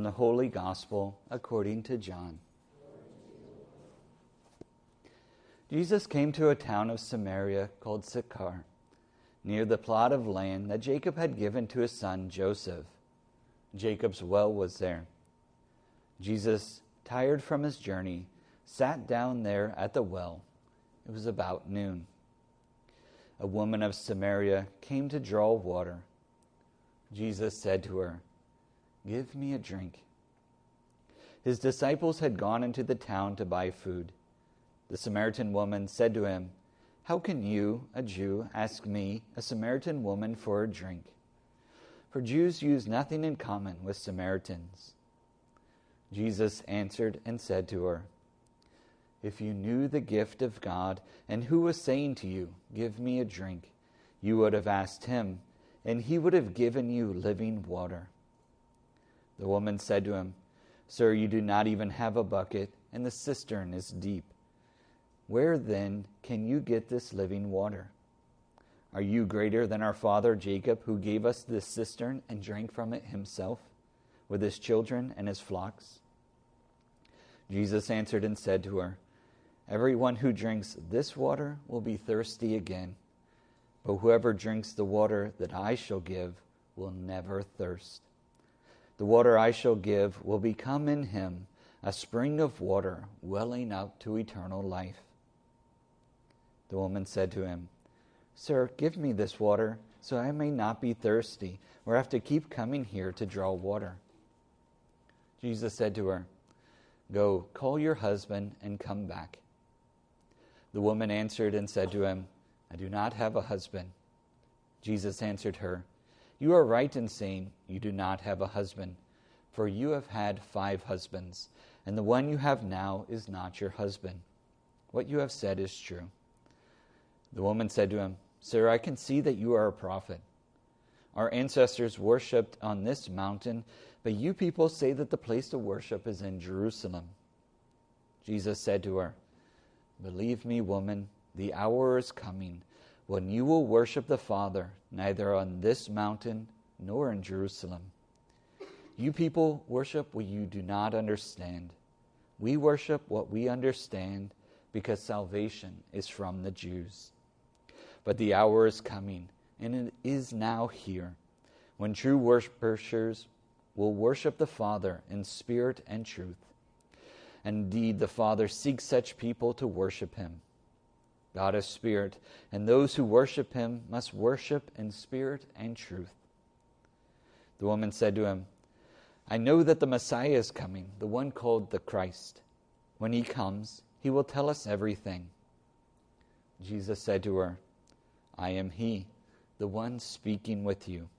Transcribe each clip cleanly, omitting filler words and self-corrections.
the Holy Gospel according to John. Jesus came to a town of Samaria called Sychar, near the plot of land that Jacob had given to his son Joseph. Jacob's well was there. Jesus, tired from his journey, sat down there at the well. It was about noon. A woman of Samaria came to draw water. Jesus said to her, "Give me a drink." His disciples had gone into the town to buy food. The Samaritan woman said to him, "How can you, a Jew, ask me, a Samaritan woman, for a drink?" For Jews use nothing in common with Samaritans. Jesus answered and said to her, "If you knew the gift of God and who was saying to you, 'Give me a drink,' you would have asked him, and he would have given you living water." The woman said to him, "Sir, you do not even have a bucket, and the cistern is deep. Where then can you get this living water? Are you greater than our father Jacob, who gave us this cistern and drank from it himself, with his children and his flocks?" Jesus answered and said to her, "Everyone who drinks this water will be thirsty again, but whoever drinks the water that I shall give will never thirst. The water I shall give will become in him a spring of water welling up to eternal life." The woman said to him, "Sir, give me this water so I may not be thirsty or have to keep coming here to draw water." Jesus said to her, "Go, call your husband and come back." The woman answered and said to him, "I do not have a husband." Jesus answered her, "You are right in saying you do not have a husband, for you have had 5 husbands, and the one you have now is not your husband. What you have said is true." The woman said to him, "Sir, I can see that you are a prophet. Our ancestors worshipped on this mountain, but you people say that the place to worship is in Jerusalem." Jesus said to her, "Believe me, woman, the hour is coming when you will worship the Father neither on this mountain nor in Jerusalem. You people worship what you do not understand. We worship what we understand because salvation is from the Jews. But the hour is coming, and it is now here, when true worshipers will worship the Father in spirit and truth. And indeed, the Father seeks such people to worship him. God is spirit, and those who worship him must worship in spirit and truth." The woman said to him, "I know that the Messiah is coming, the one called the Christ. When he comes, he will tell us everything." Jesus said to her, "I am he, the one speaking with you."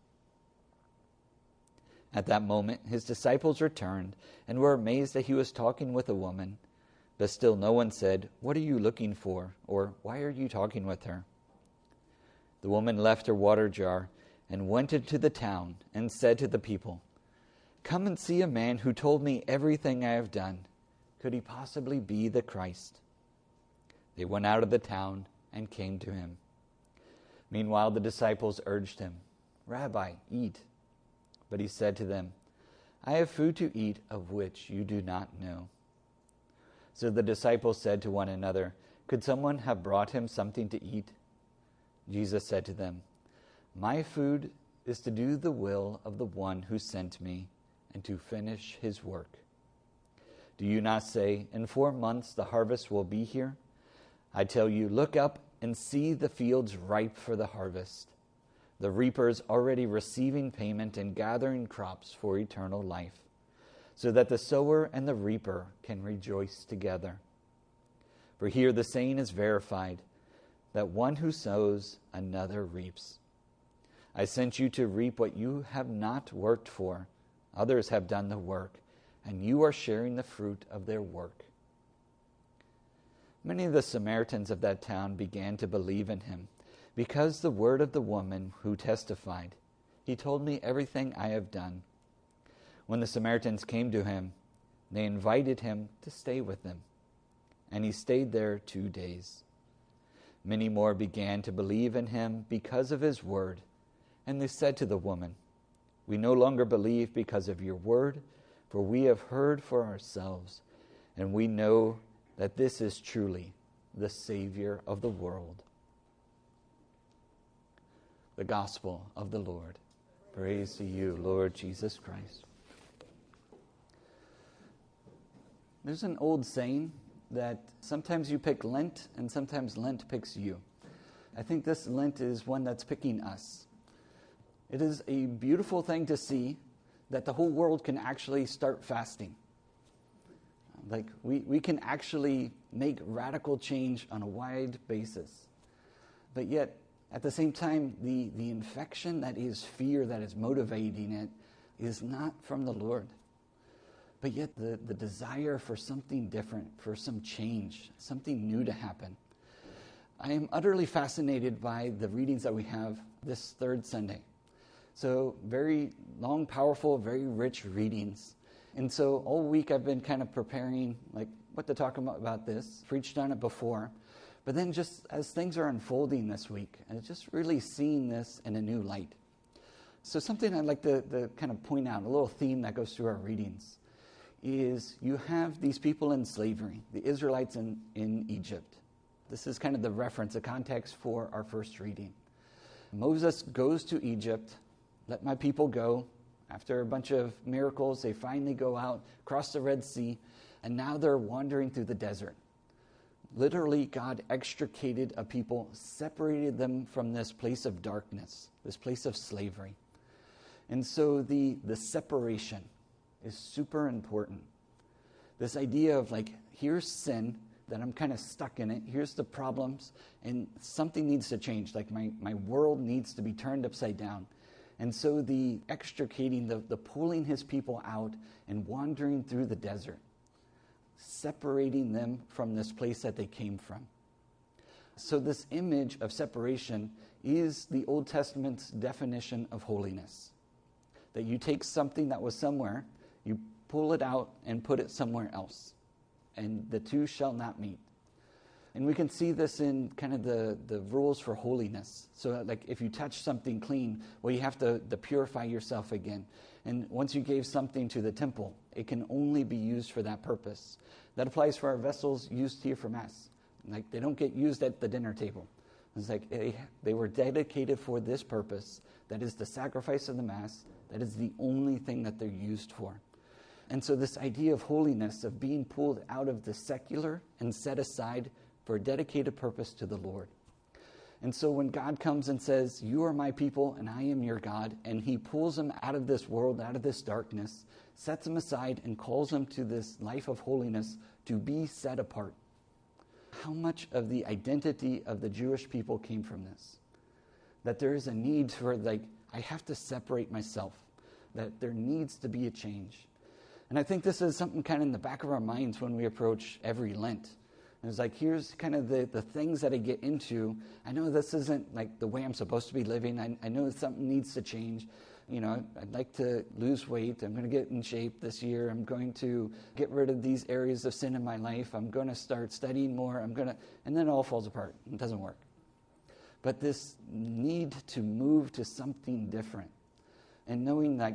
At that moment, his disciples returned and were amazed that he was talking with a woman. But still no one said, "What are you looking for?" or "Why are you talking with her?" The woman left her water jar and went into the town and said to the people, "Come and see a man who told me everything I have done. Could he possibly be the Christ?" They went out of the town and came to him. Meanwhile, the disciples urged him, "Rabbi, eat." But he said to them, "I have food to eat of which you do not know." So the disciples said to one another, "Could someone have brought him something to eat?" Jesus said to them, "My food is to do the will of the one who sent me and to finish his work. Do you not say, 'In 4 months the harvest will be here'? I tell you, look up and see the fields ripe for the harvest. The reapers already receiving payment and gathering crops for eternal life, so that the sower and the reaper can rejoice together. For here the saying is verified, that one who sows, another reaps. I sent you to reap what you have not worked for. Others have done the work, and you are sharing the fruit of their work." Many of the Samaritans of that town began to believe in him, because the word of the woman who testified, "He told me everything I have done." When the Samaritans came to him, they invited him to stay with them, and he stayed there 2 days. Many more began to believe in him because of his word, and they said to the woman, "We no longer believe because of your word, For we have heard for ourselves, and we know that this is truly the Savior of the world. The Gospel of the Lord. Praise to you, Lord Jesus Christ. There's an old saying that sometimes you pick Lent and sometimes Lent picks you. I think this Lent is one that's picking us. It is a beautiful thing to see that the whole world can actually start fasting. Like we can actually make radical change on a wide basis. But yet, at the same time, the infection that is fear that is motivating it is not from the Lord. But yet the desire for something different, for some change, something new to happen. I am utterly fascinated by the readings that we have this third Sunday. So very long, powerful, very rich readings. And so all week I've been kind of preparing like what to talk about this, preached on it before. But then just as things are unfolding this week, and just really seeing this in a new light. So something I'd like to kind of point out, a little theme that goes through our readings, is you have these people in slavery, the Israelites in Egypt. This is kind of the reference, the context for our first reading. Moses goes to Egypt, let my people go. After a bunch of miracles, they finally go out, cross the Red Sea, and now they're wandering through the desert. Literally, God extricated a people, separated them from this place of darkness, this place of slavery. And so the separation is super important. This idea of like, here's sin, that I'm kind of stuck in it, here's the problems, and something needs to change. Like my world needs to be turned upside down. And so the extricating, the pulling his people out and wandering through the desert, separating them from this place that they came from. So this image of separation is the Old Testament's definition of holiness. That you take something that was somewhere, you pull it out and put it somewhere else. And the two shall not meet. And we can see this in kind of the rules for holiness. So like if you touch something clean, well, you have to purify yourself again. And once you gave something to the temple, it can only be used for that purpose. That applies for our vessels used here for Mass. Like they don't get used at the dinner table. It's like they were dedicated for this purpose. That is the sacrifice of the Mass. That is the only thing that they're used for. And so this idea of holiness, of being pulled out of the secular and set aside for a dedicated purpose to the Lord. And so when God comes and says, you are my people and I am your God, and he pulls them out of this world, out of this darkness, sets them aside and calls them to this life of holiness to be set apart. How much of the identity of the Jewish people came from this? That there is a need for, I have to separate myself. That there needs to be a change. And I think this is something kind of in the back of our minds when we approach every Lent. And it's like, here's kind of the things that I get into. I know this isn't like the way I'm supposed to be living. I know that something needs to change. You know, I'd like to lose weight. I'm going to get in shape this year. I'm going to get rid of these areas of sin in my life. I'm going to start studying more. And then it all falls apart. It doesn't work. But this need to move to something different. And knowing that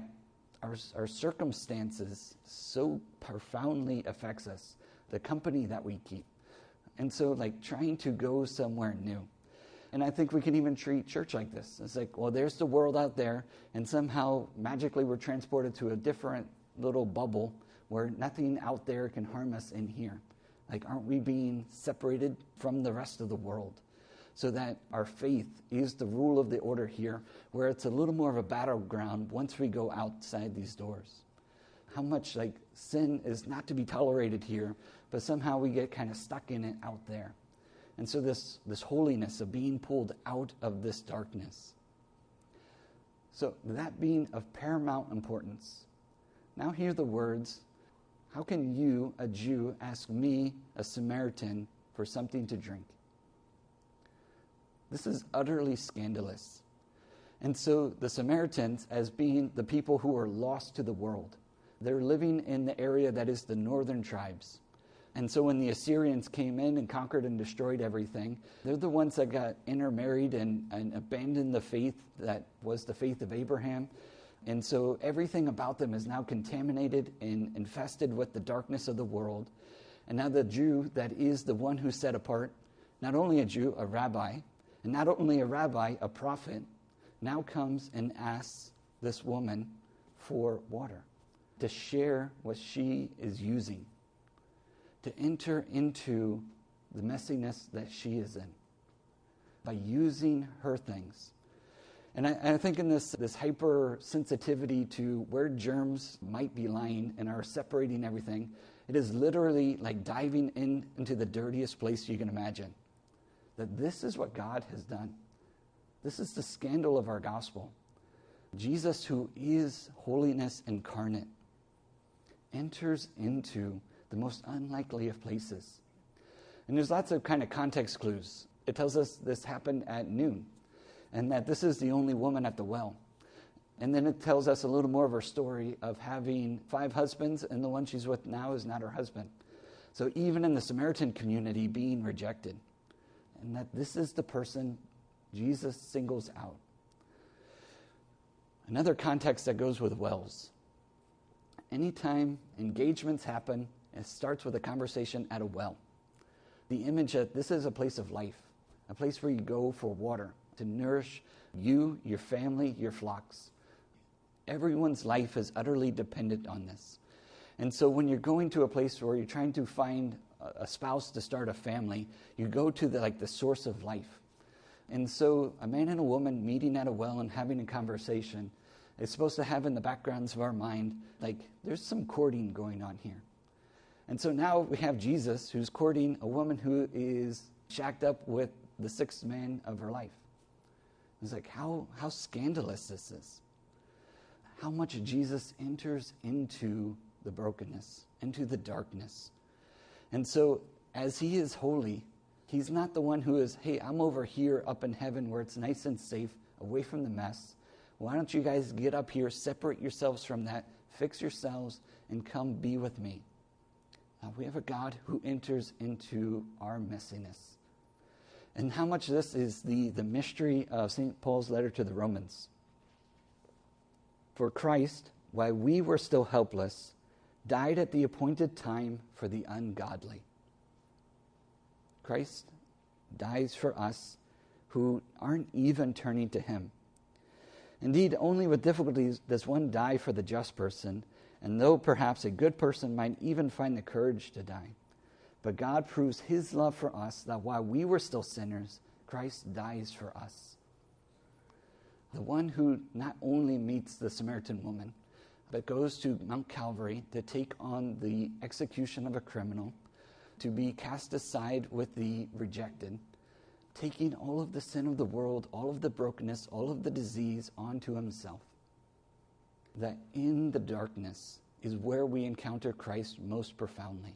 our circumstances so profoundly affects us, the company that we keep. And so trying to go somewhere new. And I think we can even treat church like this. It's like, well, there's the world out there, and somehow magically we're transported to a different little bubble where nothing out there can harm us in here. Like, aren't we being separated from the rest of the world? So that our faith is the rule of the order here, where it's a little more of a battleground once we go outside these doors. How much sin is not to be tolerated here, but somehow we get kind of stuck in it out there. And so this holiness of being pulled out of this darkness. So that being of paramount importance. Now hear the words, how can you, a Jew, ask me, a Samaritan, for something to drink? This is utterly scandalous. And so the Samaritans, as being the people who are lost to the world, they're living in the area that is the northern tribes. And so when the Assyrians came in and conquered and destroyed everything, they're the ones that got intermarried and abandoned the faith that was the faith of Abraham. And so everything about them is now contaminated and infested with the darkness of the world. And now the Jew that is the one who's set apart, not only a Jew, a rabbi, and not only a rabbi, a prophet, now comes and asks this woman for water, to share what she is using, to enter into the messiness that she is in by using her things. And I think in this hypersensitivity to where germs might be lying and are separating everything, it is literally like diving into the dirtiest place you can imagine. That this is what God has done. This is the scandal of our gospel. Jesus, who is holiness incarnate, enters into the most unlikely of places. And there's lots of kind of context clues. It tells us this happened at noon, and that this is the only woman at the well. And then it tells us a little more of her story of having 5 husbands, and the one she's with now is not her husband. So even in the Samaritan community being rejected, and that this is the person Jesus singles out. Another context that goes with wells. Anytime engagements happen, it starts with a conversation at a well. The image that this is a place of life, a place where you go for water to nourish you, your family, your flocks. Everyone's life is utterly dependent on this. And so when you're going to a place where you're trying to find a spouse to start a family, you go to the source of life. And so a man and a woman meeting at a well and having a conversation is supposed to have in the backgrounds of our mind, there's some courting going on here. And so now we have Jesus who's courting a woman who is shacked up with the 6th man of her life. It's like, how scandalous this is. How much Jesus enters into the brokenness, into the darkness. And so as he is holy, he's not the one who is, hey, I'm over here up in heaven where it's nice and safe, away from the mess. Why don't you guys get up here, separate yourselves from that, fix yourselves, and come be with me. We have a God who enters into our messiness. And how much this is the mystery of St. Paul's letter to the Romans. For Christ, while we were still helpless, died at the appointed time for the ungodly. Christ dies for us who aren't even turning to him. Indeed, only with difficulties does one die for the just person, and though perhaps a good person might even find the courage to die. But God proves his love for us, that while we were still sinners, Christ dies for us. The one who not only meets the Samaritan woman, but goes to Mount Calvary to take on the execution of a criminal, to be cast aside with the rejected, taking all of the sin of the world, all of the brokenness, all of the disease onto himself. That in the darkness is where we encounter Christ most profoundly.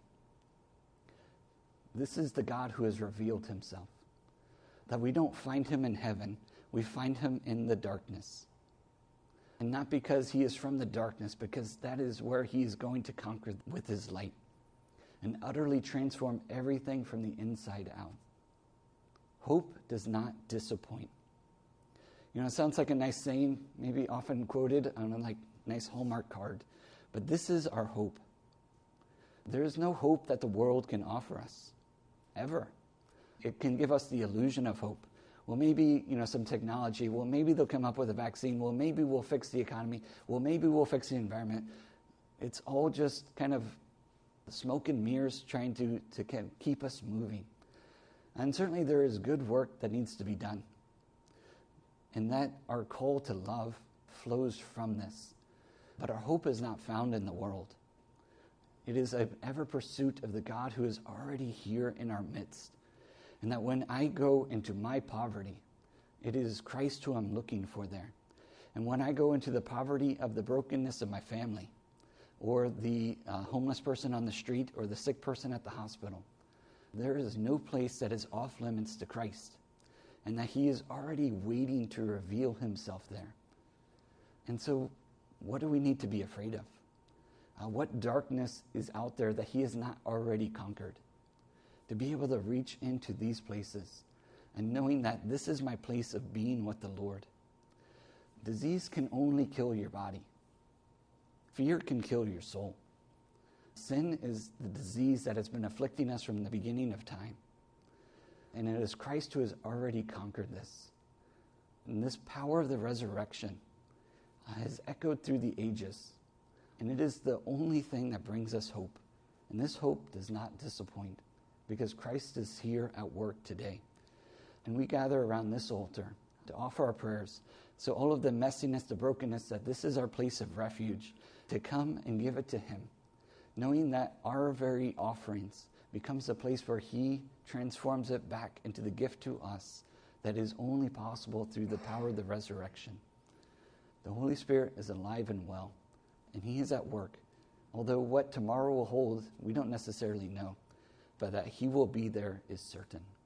This is the God who has revealed himself. That we don't find him in heaven, we find him in the darkness. And not because he is from the darkness, because that is where he is going to conquer with his light and utterly transform everything from the inside out. Hope does not disappoint. It sounds like a nice saying, maybe often quoted on a nice Hallmark card, but this is our hope. There is no hope that the world can offer us, ever. It can give us the illusion of hope. Well, maybe, some technology. Well, maybe they'll come up with a vaccine. Well, maybe we'll fix the economy. Well, maybe we'll fix the environment. It's all just kind of smoke and mirrors trying to keep us moving. And certainly there is good work that needs to be done. And that our call to love flows from this. But our hope is not found in the world. It is an ever pursuit of the God who is already here in our midst. And that when I go into my poverty, it is Christ who I'm looking for there. And when I go into the poverty of the brokenness of my family, or the homeless person on the street, or the sick person at the hospital, there is no place that is off limits to Christ, and that he is already waiting to reveal himself there. And so, what do we need to be afraid of? What darkness is out there that he has not already conquered? To be able to reach into these places and knowing that this is my place of being with the Lord. Disease can only kill your body. Fear can kill your soul. Sin is the disease that has been afflicting us from the beginning of time. And it is Christ who has already conquered this. And this power of the resurrection has echoed through the ages. And it is the only thing that brings us hope. And this hope does not disappoint, because Christ is here at work today. And we gather around this altar to offer our prayers. So all of the messiness, the brokenness, that this is our place of refuge, to come and give it to him, knowing that our very offerings becomes a place where he transforms it back into the gift to us that is only possible through the power of the resurrection. The Holy Spirit is alive and well, and he is at work. Although what tomorrow will hold, we don't necessarily know, but that he will be there is certain.